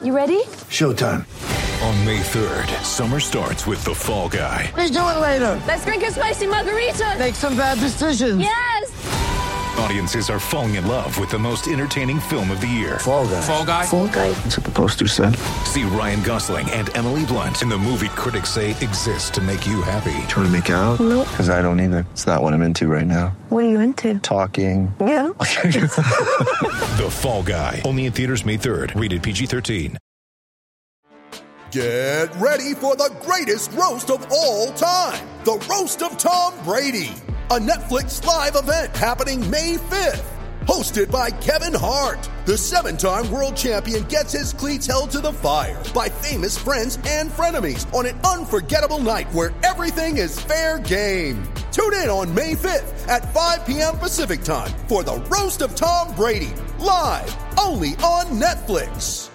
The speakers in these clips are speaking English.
You ready? Showtime. On May 3rd, summer starts with The Fall Guy. Let's do it later. Let's drink a spicy margarita. Make some bad decisions. Yes! Audiences are falling in love with the most entertaining film of the year. Fall Guy. Fall Guy? Fall Guy. That's what the poster said. See Ryan Gosling and Emily Blunt in the movie critics say exists to make you happy. Trying to make it out? Nope. Because I don't either. It's not what I'm into right now. What are you into? Talking. Yeah. The Fall Guy. Only in theaters May 3rd. Rated PG-13. Get ready for the greatest roast of all time. The Roast of Tom Brady. A Netflix live event happening May 5th. Hosted by Kevin Hart. The 7-time world champion gets his cleats held to the fire by famous friends and frenemies on an unforgettable night where everything is fair game. Tune in on May 5th at 5 p.m. Pacific time for the Roast of Tom Brady. Live only on Netflix.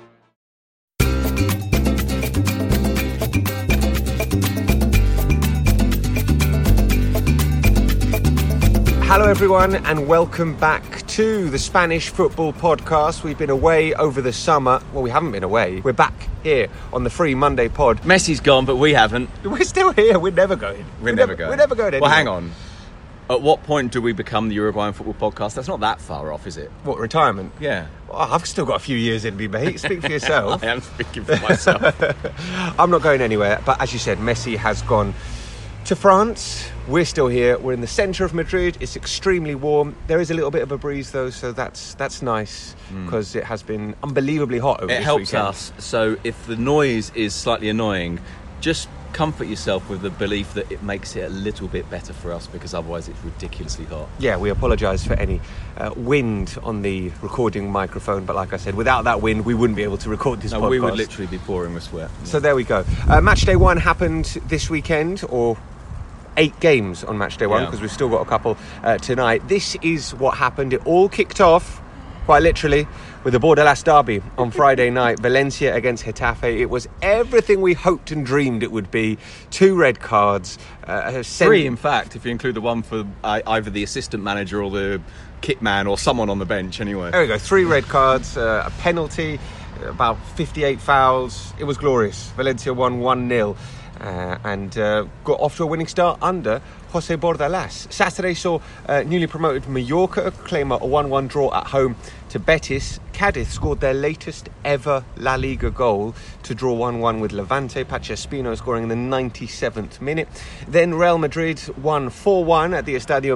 Hello everyone and welcome back to the Spanish Football Podcast. We've been away over the summer. Well, we haven't been away. We're back here on the Free Monday pod. Messi's gone, but we haven't. We're still here. We're never going. We're never going. We're never going anywhere. Well, hang on. At what point do we become the Uruguayan Football Podcast? That's not that far off, is it? What, retirement? Yeah. Well, I've still got a few years in me, mate. Speak for yourself. I am speaking for myself. I'm not going anywhere. But as you said, Messi has gone to France. We're still here. We're in the centre of Madrid. It's extremely warm. There is a little bit of a breeze though, so that's nice because it has been unbelievably hot over this weekend. It helps us. So if the noise is slightly annoying, just comfort yourself with the belief that it makes it a little bit better for us because otherwise it's ridiculously hot. Yeah, we apologise for any wind on the recording microphone, but like I said, without that wind we wouldn't be able to record this podcast. We would literally be pouring with sweat. So there we go. Match day 1 happened this weekend, or 8 games on match day 1 because we've still got a couple tonight. This is what happened. It all kicked off, quite literally, with the Bordelas derby on Friday night. Valencia against Getafe. It was everything we hoped and dreamed it would be. 2 red cards. 3, in fact, if you include the one for either the assistant manager or the kit man or someone on the bench anyway. There we go. 3 red cards, a penalty, about 58 fouls. It was glorious. Valencia won 1-0. And got off to a winning start under Jose Bordalas. Saturday saw newly promoted Mallorca claim a 1-1 draw at home to Betis. Cadiz scored their latest ever La Liga goal to draw 1-1 with Levante. Pachi Espino scoring in the 97th minute. Then Real Madrid won 4-1 at the Estadio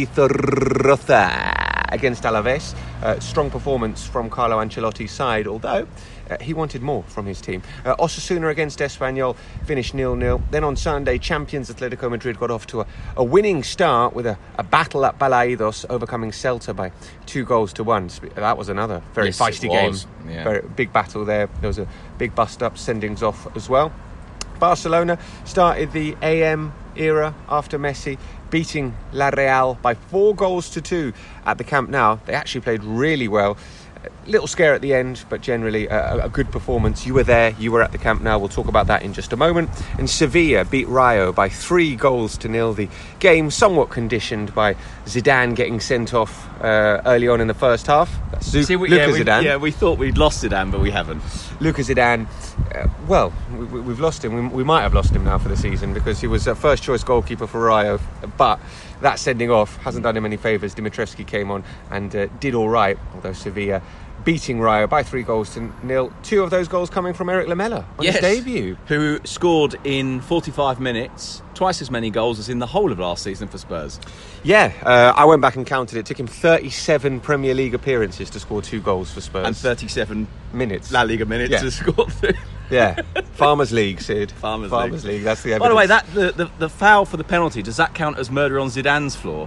Mendizorroza against Alaves. Strong performance from Carlo Ancelotti's side, although he wanted more from his team. Osasuna against Espanyol finished 0-0. Then on Sunday, champions Atletico Madrid got off to a winning start with a battle at Balaidos, overcoming Celta by 2-1. That was another very feisty game. Yeah. Very big battle there. There was a big bust-up, sendings off as well. Barcelona started the AM era after Messi, beating La Real by 4-2 at the Camp Nou. They actually played really well. Little scare at the end, but generally a good performance. You were there, you were at the Camp Nou. We'll talk about that in just a moment. And Sevilla beat Rayo by 3-0. The game somewhat conditioned by Zidane getting sent off early on in the first half. That's Zidane. Yeah, we thought we'd lost Zidane, but we haven't. Luka Zidane, we've lost him. We might have lost him now for the season because he was a first choice goalkeeper for Rayo, but that sending off hasn't done him any favours. Dimitrescu came on and did all right, although Sevilla beating Rayo by 3-0. 2 of those goals coming from Eric Lamela on his debut, who scored in 45 minutes, twice as many goals as in the whole of last season for Spurs. Yeah, I went back and counted. It took him 37 Premier League appearances to score 2 goals for Spurs. And 37 minutes. La Liga minutes to score 3. Yeah, Farmers League, Sid. Farmers League. That's the evidence. By the way, the foul for the penalty, does that count as murder on Zidane's floor?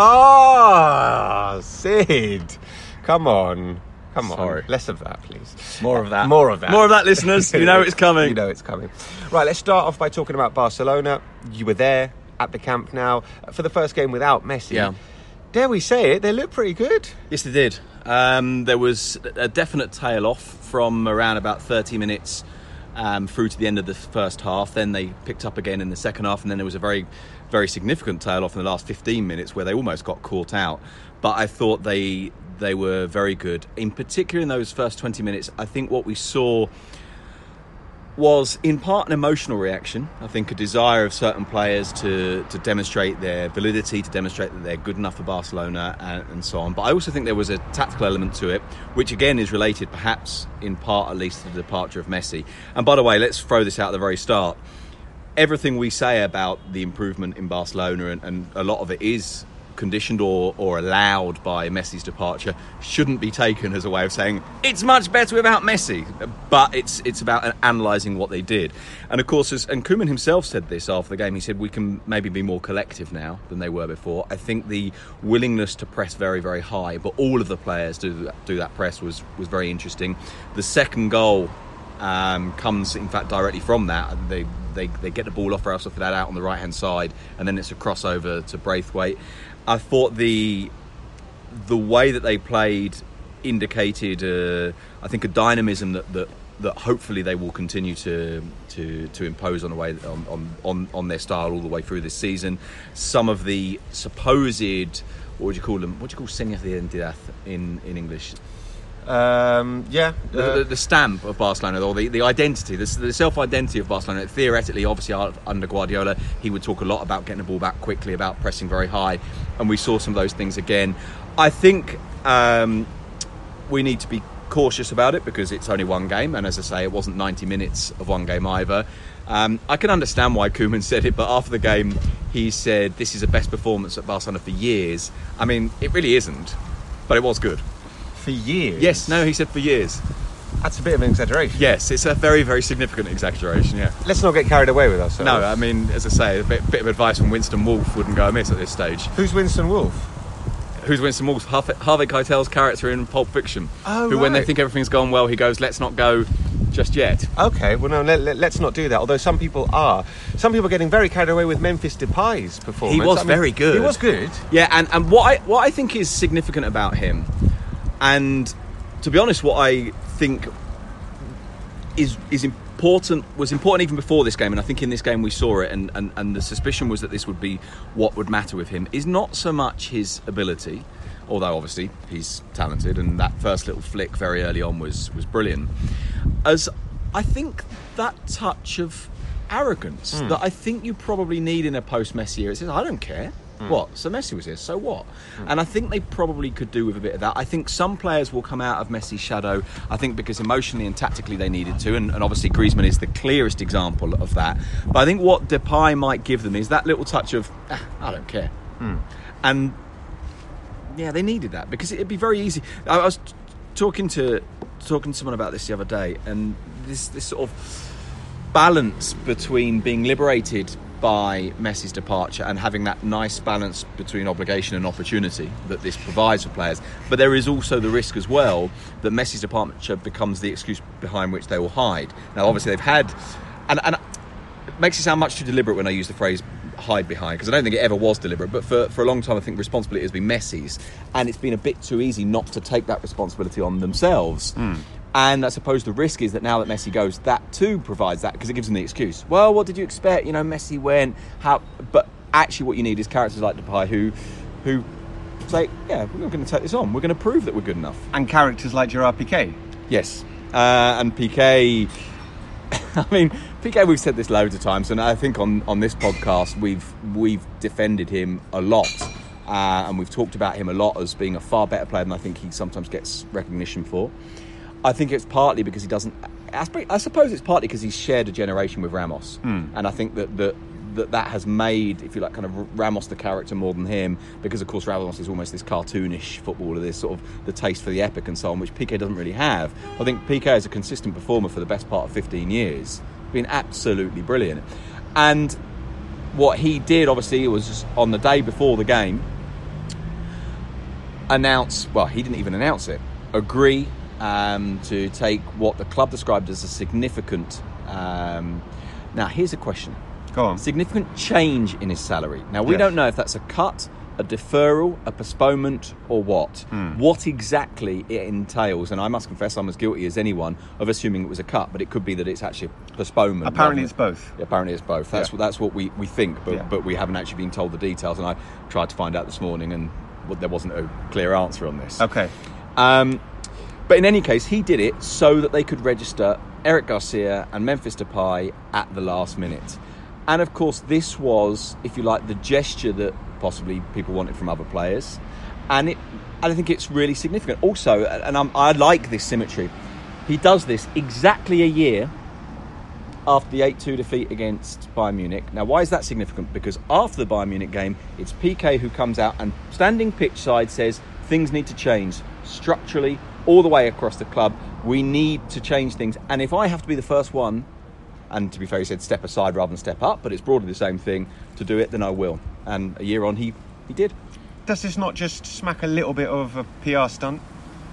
Oh, Sid. Come on. Sorry. Less of that, please. More of that. More of that, listeners. You know it's coming. You know it's coming. Right, let's start off by talking about Barcelona. You were there at the Camp Nou for the first game without Messi. Yeah. Dare we say it, they looked pretty good. Yes, they did. There was a definite tail off from around about 30 minutes through to the end of the first half. Then they picked up again in the second half, and then there was a very, very significant tail off in the last 15 minutes where they almost got caught out. But I thought they They were very good. In particular, in those first 20 minutes, I think what we saw was in part an emotional reaction. I think a desire of certain players to demonstrate their validity, to demonstrate that they're good enough for Barcelona and so on. But I also think there was a tactical element to it, which again is related perhaps in part at least to the departure of Messi. And by the way, let's throw this out at the very start. Everything we say about the improvement in Barcelona, and a lot of it is conditioned or allowed by Messi's departure, shouldn't be taken as a way of saying it's much better without Messi, but it's about analysing what they did. And of course, and Koeman himself said this after the game, he said we can maybe be more collective now than they were before. I think the willingness to press very, very high, but all of the players do that press was very interesting. The second goal comes in fact directly from that. They get the ball off Real Sociedad out on the right hand side, and then it's a crossover to Braithwaite. I thought the way that they played indicated, I think, a dynamism that hopefully they will continue to impose on the way on their style all the way through this season. Some of the supposed, what would you call them? What do you call señas de identidad in English? The stamp of Barcelona, or the identity, the self-identity of Barcelona. Theoretically, obviously, under Guardiola, he would talk a lot about getting the ball back quickly, about pressing very high, and we saw some of those things again. I think we need to be cautious about it because it's only one game, and as I say, it wasn't 90 minutes of one game either. I can understand why Koeman said it, but after the game, he said this is the best performance at Barcelona for years. I mean, it really isn't, but it was good. For years? Yes, no, he said for years. That's a bit of an exaggeration. Yes, it's a very, very significant exaggeration, yeah. Let's not get carried away with ourselves. No, I mean, as I say, a bit of advice from Winston Wolfe wouldn't go amiss at this stage. Who's Winston Wolfe? Who's Winston Wolfe? Harvey Keitel's character in Pulp Fiction. Oh, who, right. when they think everything's gone well, he goes, let's not go just yet. Okay, well, no, let's not do that. Although some people are getting very carried away with Memphis Depay's performance. He was very good. He was good. Yeah, and what I think is significant about him, and to be honest, what I think is important, was important even before this game, and I think in this game we saw it, and the suspicion was that this would be what would matter with him, is not so much his ability, although obviously he's talented, and that first little flick very early on was brilliant, as I think that touch of arrogance that I think you probably need in a post-Messi era. It says, I don't care. What? So Messi was here, so what? And I think they probably could do with a bit of that. I think some players will come out of Messi's shadow, I think because emotionally and tactically they needed to, and obviously Griezmann is the clearest example of that. But I think what Depay might give them is that little touch of, I don't care. And yeah, they needed that, because it'd be very easy. I was talking to someone about this the other day, and this sort of balance between being liberated by Messi's departure and having that nice balance between obligation and opportunity that this provides for players. But there is also the risk as well that Messi's departure becomes the excuse behind which they will hide. Now, obviously, they've had... And it makes it sound much too deliberate when I use the phrase hide behind, because I don't think it ever was deliberate, but for a long time I think responsibility has been Messi's, and it's been a bit too easy not to take that responsibility on themselves. And I suppose the risk is that now that Messi goes, that too provides that, because it gives them the excuse. Well, what did you expect? You know, Messi went, how... But actually what you need is characters like Depay who say, yeah, we're going to take this on. We're going to prove that we're good enough. And characters like Gerard Piqué. Yes. And Piqué... I mean, Piqué, we've said this loads of times, and I think on this podcast we've defended him a lot. And we've talked about him a lot as being a far better player than I think he sometimes gets recognition for. I think it's partly because he doesn't... I suppose it's partly because he's shared a generation with Ramos. And I think that has made, if you like, kind of Ramos the character more than him, because, of course, Ramos is almost this cartoonish footballer, this sort of the taste for the epic and so on, which Piqué doesn't really have. I think Piqué is a consistent performer for the best part of 15 years. Been absolutely brilliant. And what he did, obviously, was just on the day before the game, he didn't even announce it, agree to take what the club described as a significant... now, here's a question. Go on. Significant change in his salary. Now, we don't know if that's a cut, a deferral, a postponement, or what. What exactly it entails, and I must confess I'm as guilty as anyone of assuming it was a cut, but it could be that it's actually a postponement. Apparently it's both. Yeah, apparently it's both. That's what we think, but we haven't actually been told the details, and I tried to find out this morning, and there wasn't a clear answer on this. Okay. But in any case, he did it so that they could register Eric Garcia and Memphis Depay at the last minute. And of course, this was, if you like, the gesture that possibly people wanted from other players. And I think it's really significant. Also, and I like this symmetry, he does this exactly a year after the 8-2 defeat against Bayern Munich. Now, why is that significant? Because after the Bayern Munich game, it's Piqué who comes out and, standing pitch side, says things need to change structurally all the way across the club. We need to change things. And if I have to be the first one, and to be fair, he said step aside rather than step up, but it's broadly the same thing, to do it, then I will. And a year on, he did. Does this not just smack a little bit of a PR stunt?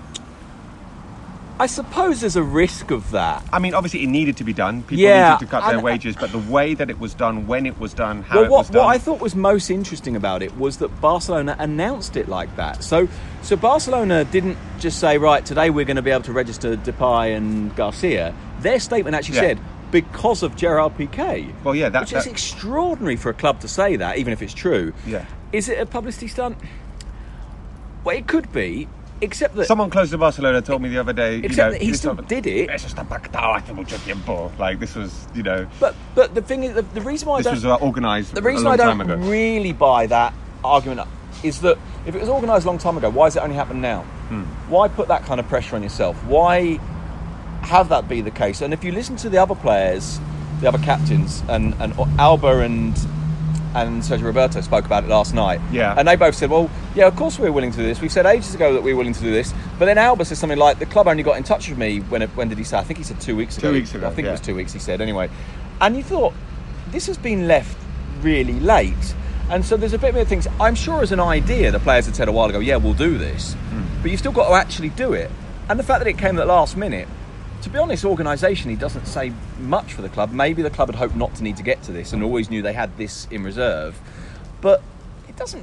I suppose there's a risk of that. I mean, obviously it needed to be done. People needed to cut their wages, but the way that it was done, when it was done, how it was done... What I thought was most interesting about it was that Barcelona announced it like that. So Barcelona didn't just say, right, today we're going to be able to register Depay and Garcia. Their statement actually said, because of Gerard Piqué. Well, yeah, which is extraordinary for a club to say that, even if it's true. Yeah. Is it a publicity stunt? Well, it could be. Except that someone close to Barcelona told me the other day, that he still did it. Like, this was, But the thing is, the reason why this was organised. The reason I don't really buy that argument is that if it was organised a long time ago, why has it only happened now? Why put that kind of pressure on yourself? Why have that be the case? And if you listen to the other players, the other captains, and Alba and Sergio Roberto spoke about it last night. Yeah. And they both said, well, yeah, of course we're willing to do this. We said ages ago that we were willing to do this. But then Alba said something like, the club only got in touch with me when did he say? I think he said 2 weeks ago. 2 weeks ago, I think it was 2 weeks, he said, anyway. And you thought, this has been left really late. And so there's a bit of things. I'm sure as an idea, the players had said a while ago, yeah, we'll do this. But you've still got to actually do it. And the fact that it came at the last minute, to be honest, organisationally doesn't say much for the club. Maybe the club had hoped not to need to get to this and always knew they had this in reserve. But it doesn't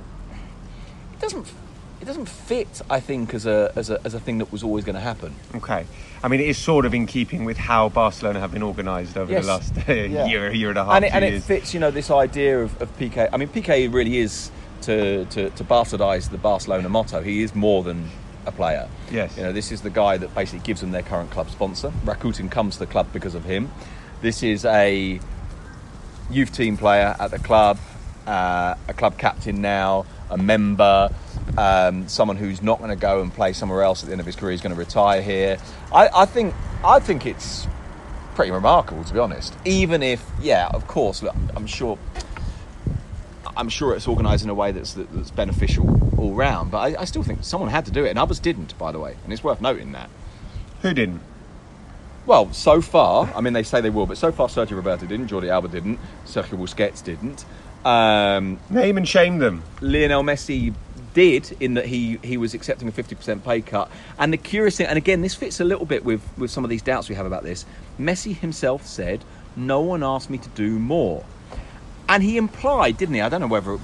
fit, I think, as a thing that was always going to happen. Okay. I mean, it is sort of in keeping with how Barcelona have been organised over the last year and a half. And it fits, this idea of Piqué. I mean, Piqué really is, to bastardise the Barcelona motto, he is more than a player. Yes. This is the guy that basically gives them their current club sponsor. Rakuten comes to the club because of him. This is a youth team player at the club, a club captain now, a member, someone who's not going to go and play somewhere else at the end of his career. He's going to retire here. I think it's pretty remarkable, to be honest. Even if, of course, look, I'm sure it's organised in a way that's beneficial all round. But I still think someone had to do it, and others didn't, by the way. And it's worth noting that. Who didn't? Well, so far, I mean, they say they will, but so far Sergio Roberto didn't, Jordi Alba didn't, Sergio Busquets didn't. Name and shame them. Lionel Messi did, in that he was accepting a 50% pay cut. And the curious thing, and again, this fits a little bit with some of these doubts we have about this, Messi himself said, no one asked me to do more. And he implied, didn't he? I don't know whether,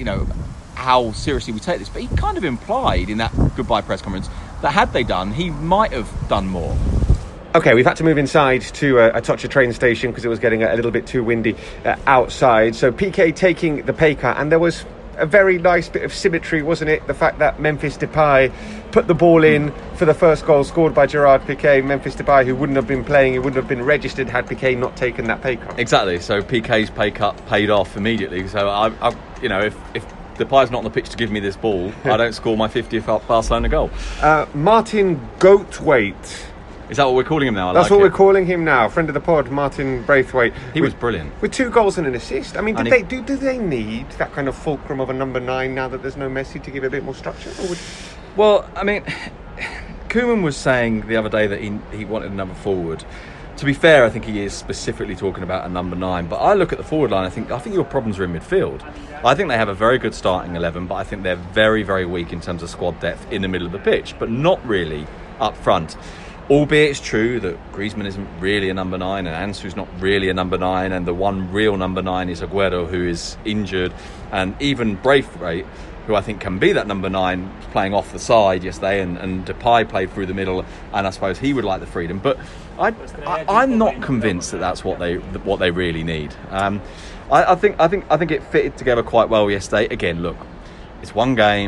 how seriously we take this, but he kind of implied in that goodbye press conference that had they done, he might have done more. Okay, we've had to move inside to a Atocha train station because it was getting a little bit too windy outside. So Piqué taking the pay cut, and there was a very nice bit of symmetry, wasn't it? The fact that Memphis Depay put the ball in for the first goal scored by Gerard Piqué. Memphis Depay, who wouldn't have been playing, he wouldn't have been registered had Piqué not taken that pay cut. Exactly. So Piqué's pay cut paid off immediately. So if Depay's not on the pitch to give me this ball, I don't score my 50th Barcelona goal. Martin Goatwaite. Is that what we're calling him now? That's what we're calling him now. Friend of the pod, Martin Braithwaite. He was brilliant. With 2 goals and an assist. I mean, do they need that kind of fulcrum of a number 9 now that there's no Messi to give a bit more structure? Well, I mean, Koeman was saying the other day that he wanted a number forward. To be fair, I think he is specifically talking about a number 9. But I look at the forward line, I think your problems are in midfield. I think they have a very good starting 11, but I think they're very, very weak in terms of squad depth in the middle of the pitch, but not really up front. Albeit it's true that Griezmann isn't really a number 9 and Ansu's not really a number 9, and the one real number 9 is Aguero, who is injured, and even Braithwaite, who I think can be that number 9, playing off the side yesterday, and Depay played through the middle, and I suppose he would like the freedom. But I'm not convinced that that's what they really need. I think it fitted together quite well yesterday. Again, look, it's one game.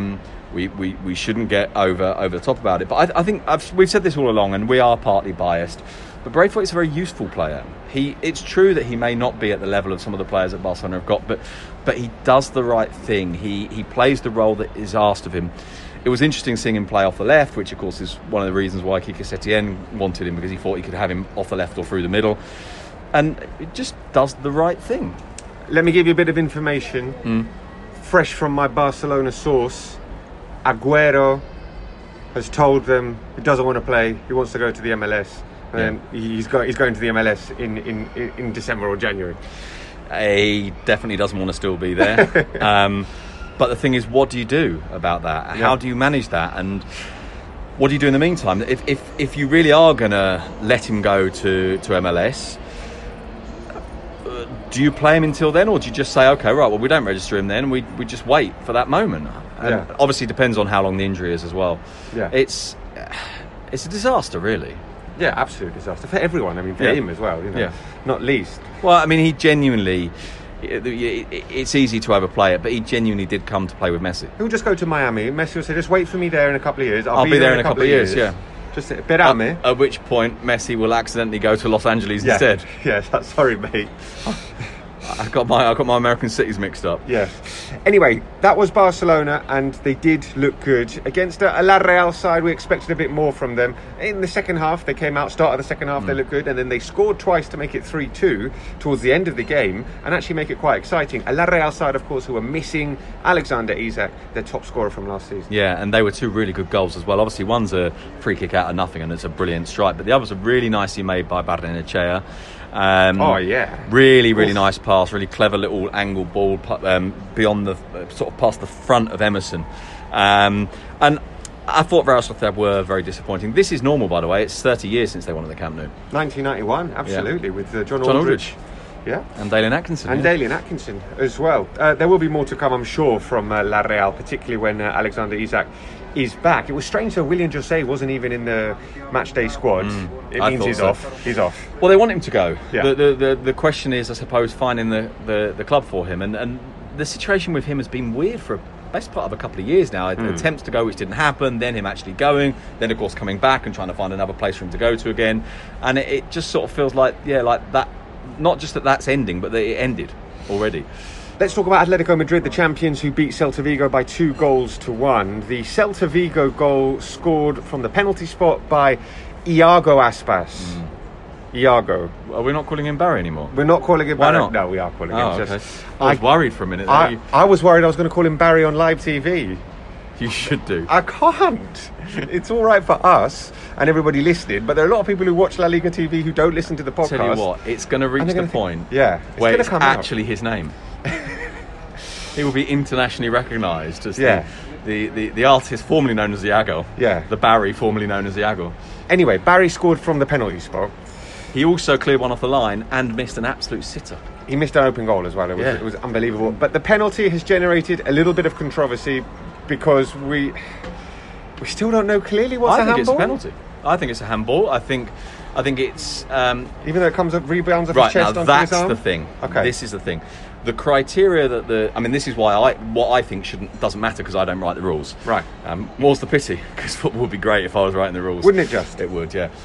we shouldn't get over the top about it. But I think we've said this all along, and we are partly biased. But Braithwaite is a very useful player. It's true that he may not be at the level of some of the players that Barcelona have got, but he does the right thing. He plays the role that is asked of him. It was interesting seeing him play off the left, which of course is one of the reasons why Quique Setién wanted him, because he thought he could have him off the left or through the middle. And it just does the right thing. Let me give you a bit of information. Fresh from my Barcelona source, Agüero has told them he doesn't want to play, he wants to go to the MLS. And he's going to the MLS in December or January. He definitely doesn't want to still be there. But the thing is, what do you do about that? How do you manage that? And what do you do in the meantime? If you really are going to let him go to MLS, do you play him until then, or do you just say, okay, right, well, we don't register him then, we just wait for that moment? And obviously it depends on how long the injury is as well. It's a disaster, really. Yeah, absolute disaster for everyone. I mean, for him as well, not least. Well, I mean, he genuinely... It's easy to overplay it, but he genuinely did come to play with Messi. He'll just go to Miami. Messi will say, just wait for me there in a couple of years. I'll be there in a couple of years, yeah. Just esperame. At which point, Messi will accidentally go to Los Angeles instead. Yeah, sorry, mate. I got my American cities mixed up. Yeah. Anyway, that was Barcelona, and they did look good against a La Real side. We expected a bit more from them. In the second half, they came out, start of the second half, they looked good, and then they scored twice to make it 3-2 towards the end of the game, and actually make it quite exciting. A La Real side, of course, who were missing Alexander Isak, their top scorer from last season. Yeah, and they were two really good goals as well. Obviously, one's a free kick out of nothing, and it's a brilliant strike, but the other's a really nicely made by Barrenechea. Really nice pass, really clever little angle ball beyond the sort of past the front of Emerson, and I thought Real Sociedad were very disappointing. This is normal, by the way. It's 30 years since they won at the Camp Nou. 1991, absolutely, with John Aldridge. Yeah, and Dalian Atkinson. And Dalian Atkinson as well. There will be more to come, I'm sure, from La Real, particularly when Alexander Isak is back. It was strange that William José wasn't even in the matchday squad. It means he's off. He's off. Well, they want him to go. Yeah. The question is, I suppose, finding the club for him. And the situation with him has been weird for a best part of a couple of years now. Attempts to go which didn't happen, then him actually going, then of course coming back and trying to find another place for him to go to again. And it just sort of feels like that, not just that's ending, but that it ended already. Let's talk about Atletico Madrid, the champions who beat Celta Vigo by 2-1. The Celta Vigo goal scored from the penalty spot by Iago Aspas. Iago. Are we not calling him Barry anymore? We're not calling him Barry. Why not? No, we are calling him. Okay. I was worried for a minute. I was worried I was going to call him Barry on live TV. You should do. I can't. It's all right for us and everybody listening, but there are a lot of people who watch La Liga TV who don't listen to the podcast. Tell you what, it's going to reach the point where it's actually his name. He will be internationally recognised as the artist formerly known as Iago. Yeah. The Barry formerly known as Iago. Anyway, Barry scored from the penalty spot. He also cleared one off the line and missed an absolute sitter. He missed an open goal as well. It was unbelievable. But the penalty has generated a little bit of controversy because we still don't know clearly what's a handball. I think it's a penalty. I think it's a handball. I think it's even though it comes up rebounds off his chest onto that's his arm? the thing. Okay. This is the thing. The criteria that this is why what I think doesn't matter because I don't write the rules. Right. More's the pity because football would be great if I was writing the rules. Wouldn't it just? It would, yeah.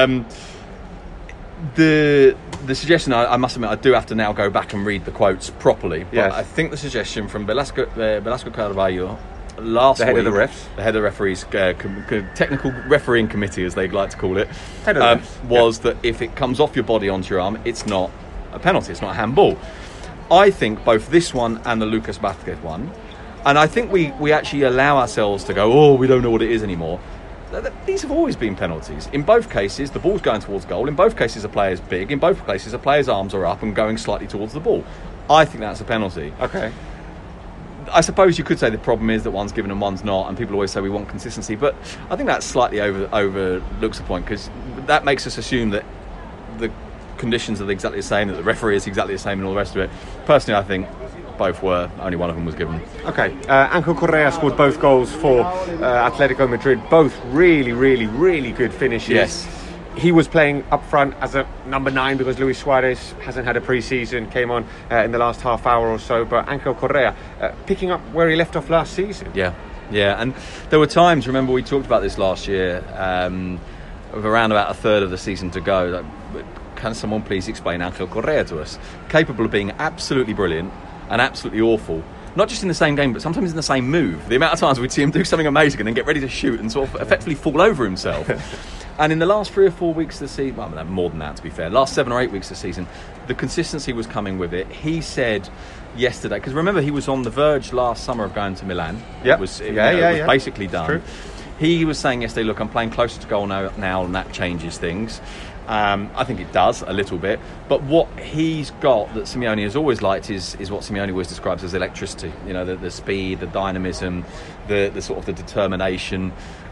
The suggestion, I must admit, I do have to now go back and read the quotes properly. But I think the suggestion from Velasco Carvalho last week, the head of the refs, the head of the referees, technical refereeing committee, as they like to call it, was that if it comes off your body onto your arm, it's not a penalty. It's not a handball. I think both this one and the Lucas Vázquez one, and I think we actually allow ourselves to go, we don't know what it is anymore. These have always been penalties. In both cases, the ball's going towards goal. In both cases, a player's big. In both cases, a player's arms are up and going slightly towards the ball. I think that's a penalty. Okay. I suppose you could say the problem is that one's given and one's not, and people always say we want consistency, but I think that slightly overlooks the point because that makes us assume that the conditions are exactly the same, that the referee is exactly the same and all the rest of it. Personally, I think both were. Only one of them was given. Okay. Ángel Correa scored both goals for Atletico Madrid. Both really, really, really good finishes. Yes. He was playing up front as a number 9 because Luis Suarez hasn't had a pre-season, came on in the last half hour or so. But Ángel Correa picking up where he left off last season. Yeah. Yeah, and there were times, remember we talked about this last year, with around about a third of the season to go, like, can someone please explain Angel Correa to us? Capable of being absolutely brilliant and absolutely awful, not just in the same game, but sometimes in the same move. The amount of times we'd see him do something amazing and then get ready to shoot and sort of effectively fall over himself. And in the last 3 or 4 weeks of the season, well, more than that to be fair, last 7 or 8 weeks of the season, the consistency was coming with it. He said yesterday, because remember he was on the verge last summer of going to Milan. Yep. It was basically done. True. He was saying yesterday, look, I'm playing closer to goal now and that changes things. I think it does a little bit, but what he's got that Simeone has always liked is what Simeone always describes as electricity. You know, the speed, the dynamism, the sort of the determination.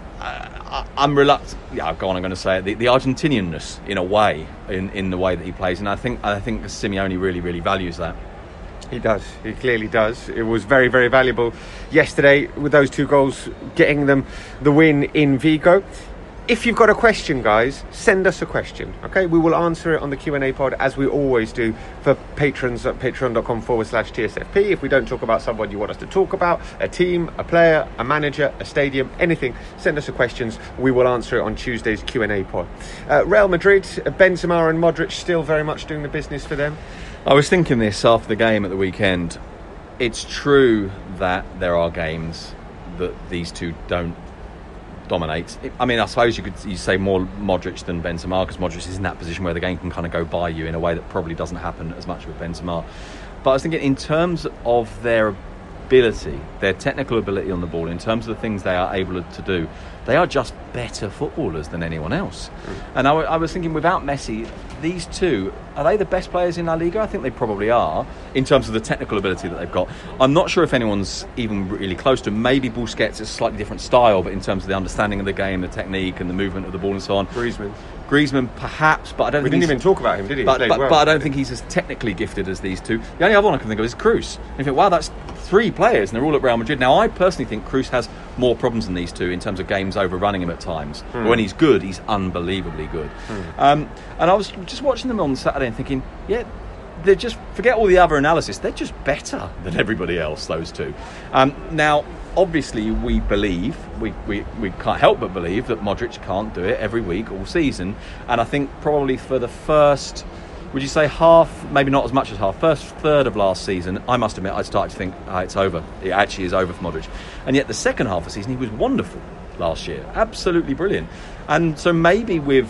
I'm reluctant. Yeah, go on. I'm going to say it. The Argentinianness, in a way, in the way that he plays, and I think Simeone really values that. He does. He clearly does. It was very, very valuable yesterday with those 2 goals, getting them the win in Vigo. If you've got a question, guys, send us a question, okay? We will answer it on the Q&A pod, as we always do, for patrons at patreon.com/TSFP. If we don't talk about someone you want us to talk about, a team, a player, a manager, a stadium, anything, send us the questions. We will answer it on Tuesday's Q&A pod. Real Madrid, Benzema and Modric still very much doing the business for them. I was thinking this after the game at the weekend. It's true that there are games that these two don't dominate. I mean, I suppose you say more Modric than Benzema, because Modric is in that position where the game can kind of go by you in a way that probably doesn't happen as much with Benzema. But I was thinking, in terms of their ability, their technical ability on the ball, in terms of the things they are able to do, they are just better footballers than anyone else. And I was thinking, without Messi, these two, are they the best players in La Liga? I think they probably are, in terms of the technical ability that they've got. I'm not sure if anyone's even really close to them. Maybe Busquets is a slightly different style, but in terms of the understanding of the game, the technique and the movement of the ball and so on. Griezmann perhaps, but I don't think we didn't even talk about him, did he? But I don't think he's as technically gifted as these two. The only other one I can think of is Kroos. And you think, wow, that's 3 players and they're all at Real Madrid. Now, I personally think Kroos has more problems than these two in terms of games overrunning him at times. But when he's good, he's unbelievably good. And I was just watching them on Saturday and thinking, yeah, they're just, forget all the other analysis, they're just better than everybody else, those two. Now, obviously, we believe, we can't help but believe that Modric can't do it every week, all season. And I think probably for the first, would you say half, maybe not as much as half, first third of last season, I must admit, I started to think, it's over. It actually is over for Modric. And yet the second half of the season, he was wonderful last year. Absolutely brilliant. And so maybe with,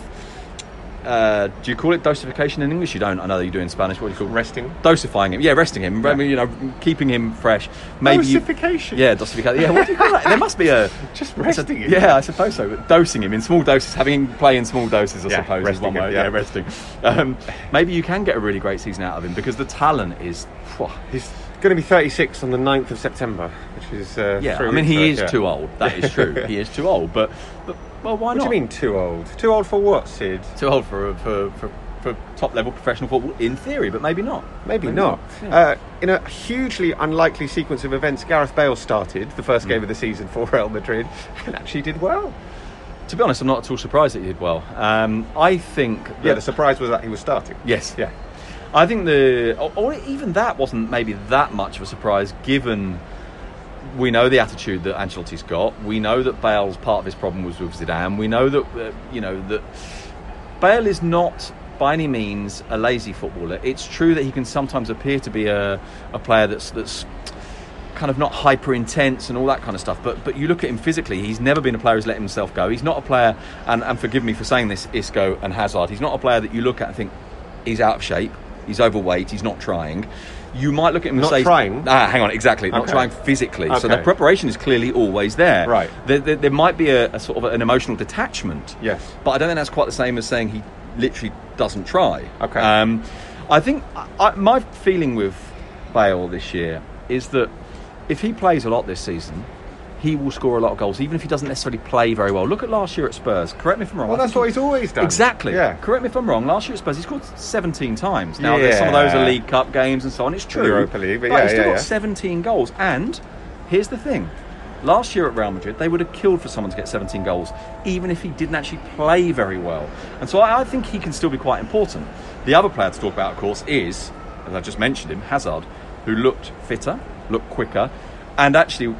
do you call it dosification in English? You don't. I know that you do in Spanish. What do you call it? Resting. Dosifying him. Yeah, resting him. Yeah. You know, keeping him fresh. Maybe dosification. Dosification. Yeah, what do you call that? There must be a... Just resting him. Yeah, I suppose so. But dosing him in small doses, having him play in small doses, I suppose, is one way. Yeah, resting. Maybe you can get a really great season out of him, because the talent is... He's going to be 36 on the 9th of September, which is... I mean, he is too old. That is true. He is too old, but well, why not? What do you mean too old? Too old for what, Sid? Too old for top level professional football, in theory, but maybe not. Maybe not. Yeah. In a hugely unlikely sequence of events, Gareth Bale started the first game of the season for Real Madrid and actually did well. To be honest, I'm not at all surprised that he did well. I think the surprise was that he was starting. Yes. Yeah. I think or even that wasn't maybe that much of a surprise, given we know the attitude that Ancelotti's got. We know that Bale's part of his problem was with Zidane. We know that that Bale is not by any means a lazy footballer. It's true that he can sometimes appear to be a player that's kind of not hyper intense and all that kind of stuff, but you look at him physically, he's never been a player who's let himself go. He's not a player, and forgive me for saying this, Isco and Hazard, he's not a player that you look at and think he's out of shape, he's overweight, he's not trying. You might look at him and say... Not trying? Hang on, exactly. Not trying physically. Okay. So the preparation is clearly always there. Right. There might be a sort of an emotional detachment. Yes. But I don't think that's quite the same as saying he literally doesn't try. Okay. I think my feeling with Bale this year is that if he plays a lot this season, he will score a lot of goals, even if he doesn't necessarily play very well. Look at last year at Spurs. Correct me if I'm wrong. Well, that's what he's always done. Exactly. Yeah. Correct me if I'm wrong. Last year at Spurs, he scored 17 times. Now, there's some of those are League Cup games and so on. It's true. Europa League, but he's still got 17 goals. And here's the thing. Last year at Real Madrid, they would have killed for someone to get 17 goals, even if he didn't actually play very well. And so I think he can still be quite important. The other player to talk about, of course, is, as I just mentioned him, Hazard, who looked fitter, looked quicker, and actually...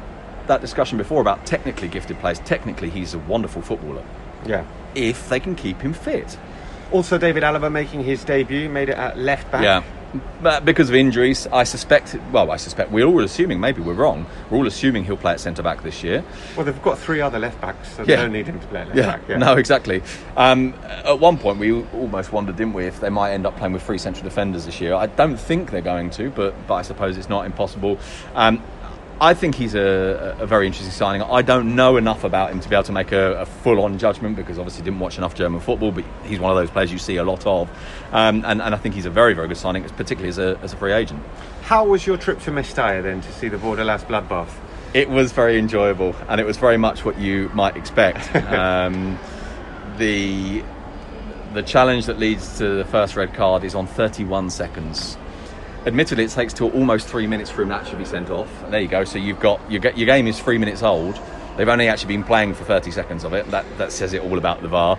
that discussion before about technically gifted players. Technically, he's a wonderful footballer. Yeah. If they can keep him fit. Also, David Alaba making his debut, made it at left back. Yeah. But because of injuries, I suspect, we're all assuming, maybe we're wrong, we're all assuming he'll play at centre-back this year. Well, they've got 3 other left-backs, so they don't need him to play at left-back. Yeah. No, exactly. At one point, we almost wondered, didn't we, if they might end up playing with 3 central defenders this year. I don't think they're going to, but I suppose it's not impossible. I think he's a very interesting signing. I don't know enough about him to be able to make a full-on judgment, because obviously didn't watch enough German football, but he's one of those players you see a lot of. And I think he's a very, very good signing, particularly as a free agent. How was your trip to Mestalla then, to see the Bordalas bloodbath? It was very enjoyable, and it was very much what you might expect. The challenge that leads to the first red card is on 31 seconds. Admittedly, it takes till almost 3 minutes for him to actually be sent off. And there you go. So you've got your game is 3 minutes old. They've only actually been playing for 30 seconds of it. That says it all about the VAR.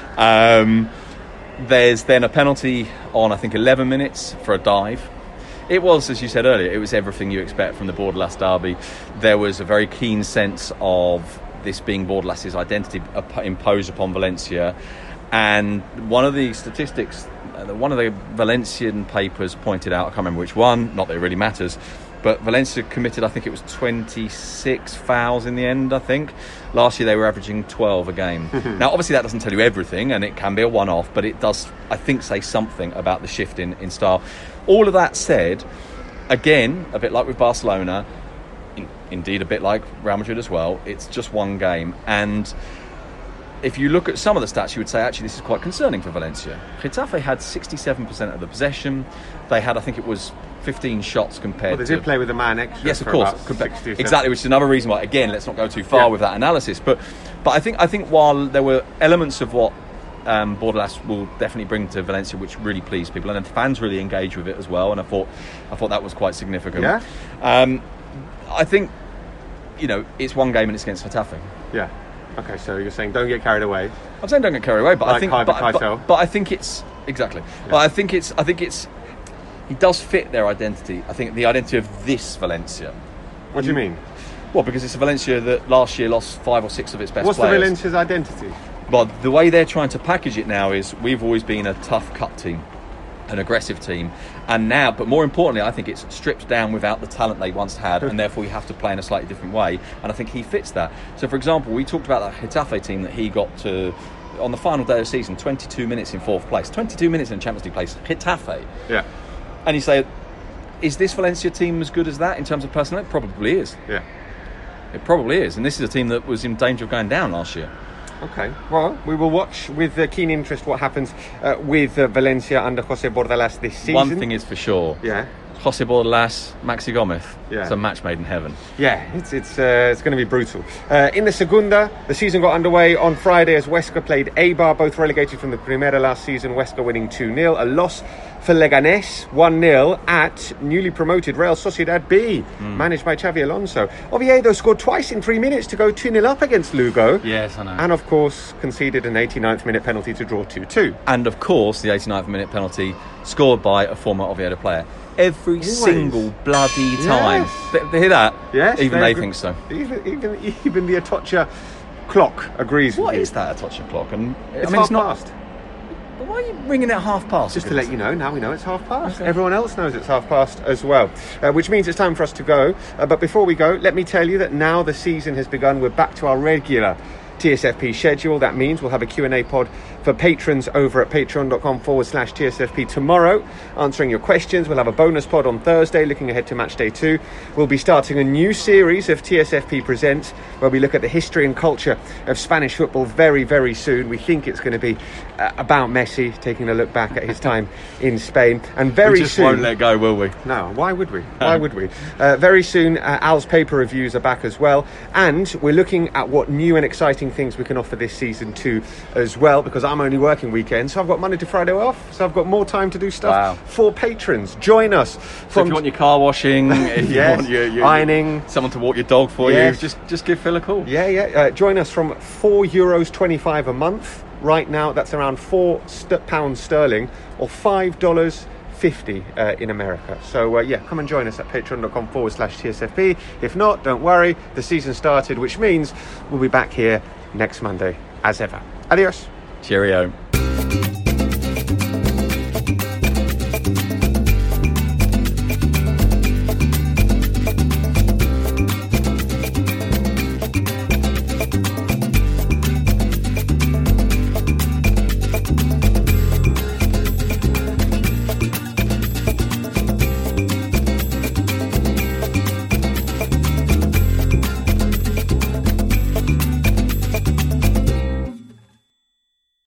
There's then a penalty on, I think, 11 minutes for a dive. It was, as you said earlier, it was everything you expect from the Bordalas derby. There was a very keen sense of this being Bordalas' identity imposed upon Valencia. And one of the statistics, one of the Valencian papers pointed out, I can't remember which one, not that it really matters, but Valencia committed, I think it was 26 fouls in the end, I think. Last year they were averaging 12 a game. Now, obviously that doesn't tell you everything, and it can be a one-off, but it does, I think, say something about the shift in style. All of that said, again, a bit like with Barcelona, indeed a bit like Real Madrid as well, it's just one game. And if you look at some of the stats, you would say, actually, this is quite concerning for Valencia. Getafe had 67% of the possession. They had, I think it was 15 shots compared to... Well, they did play with a man extra. Yes, of course. Exactly, which is another reason why, again, let's not go too far with that analysis. But I think while there were elements of what Bordalas will definitely bring to Valencia, which really pleased people, and the fans really engaged with it as well, and I thought that was quite significant. Yeah. I think, it's one game and it's against Getafe. Yeah. Okay, so you're saying don't get carried away. I'm saying don't get carried away, but like I think, but I think it's exactly. Yeah. But I think it's. He does fit their identity. I think the identity of this Valencia. What do you mean? Well, because it's a Valencia that last year lost 5 or 6 of its best players. What's the Valencia's identity? Well, the way they're trying to package it now is we've always been a tough cut team, an aggressive team, and now, but more importantly, I think it's stripped down without the talent they once had, and therefore you have to play in a slightly different way, and I think he fits that. So, for example, we talked about that Getafe team that he got to on the final day of the season, 22 minutes in 4th place, 22 minutes in Champions League place, Getafe. Yeah. And you say, is this Valencia team as good as that in terms of personnel? It probably is. Yeah. It probably is, and this is a team that was in danger of going down last year. Okay, well, we will watch with keen interest what happens with Valencia under Jose Bordalas this season. One thing is for sure. Yeah. Jose Bordalas, Maxi Gomez. Yeah. It's a match made in heaven. Yeah, it's going to be brutal. In the Segunda, the season got underway on Friday as Huesca played Eibar, both relegated from the Primera last season. Huesca winning 2-0. A loss for Leganés, 1-0 at newly promoted Real Sociedad B, managed by Xavi Alonso. Oviedo scored twice in 3 minutes to go 2-0 up against Lugo. Yes, I know. And of course conceded an 89th minute penalty to draw 2-2. And of course the 89th minute penalty scored by a former Oviedo player. Every single bloody time. Yes. They hear that? Yes. Even they think so. Even the Atocha clock agrees with you. What is that Atocha clock? And it's half past. But why are you ringing it half past? Just to let you know, now we know it's half past. Okay. Everyone else knows it's half past as well, which means it's time for us to go. But before we go, let me tell you that now the season has begun, we're back to our regular TSFP schedule. That means we'll have a Q&A pod for patrons over at patreon.com/TSFP tomorrow, answering your questions. We'll have a bonus pod on Thursday, looking ahead to match day 2. We'll be starting a new series of TSFP Presents, where we look at the history and culture of Spanish football very, very soon. We think it's going to be about Messi, taking a look back at his time in Spain. And very soon... We just won't let go, will we? No, why would we? Why would we? Very soon, Al's paper reviews are back as well. And we're looking at what new and exciting things we can offer this season too as well, because I'm only working weekends, so I've got Monday to Friday off, so I've got more time to do stuff for patrons. Join us. So if you want your car washing, if you want your ironing, someone to walk your dog for you, just give Phil a call. Join us from €4.25 a month. Right now, that's around £4 sterling, or $5 $50 in America. So come and join us at patreon.com/TSFP. If not, don't worry, the season started, which means we'll be back here next Monday as ever. Adios. Cheerio.